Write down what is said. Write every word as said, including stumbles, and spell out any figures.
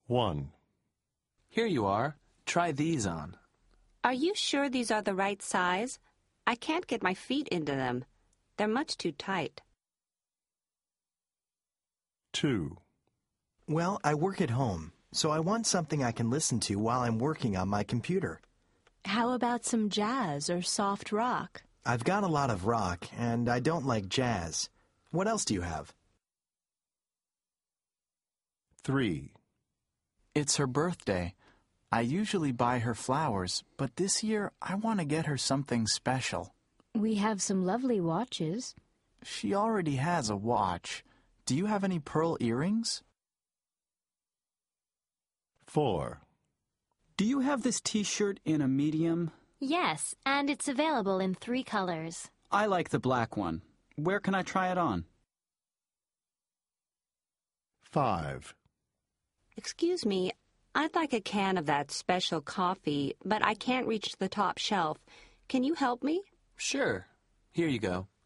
one. Here you are. Try these on. Are you sure these are the right size? I can't get my feet into them. They're much too tight. two. Well, I work at home, so I want something I can listen to while I'm working on my computer. How about some jazz or soft rock? I've got a lot of rock, and I don't like jazz. What else do you have? three. It's her birthday. I usually buy her flowers, but this year I want to get her something special. We have some lovely watches. She already has a watch. Do you have any pearl earrings? four. Do you have this t-shirt in a medium? Yes, and it's available in three colors. I like the black one. Where can I try it on? five. Excuse me, I'd like a can of that special coffee, but I can't reach the top shelf. Can you help me? Sure. Here you go.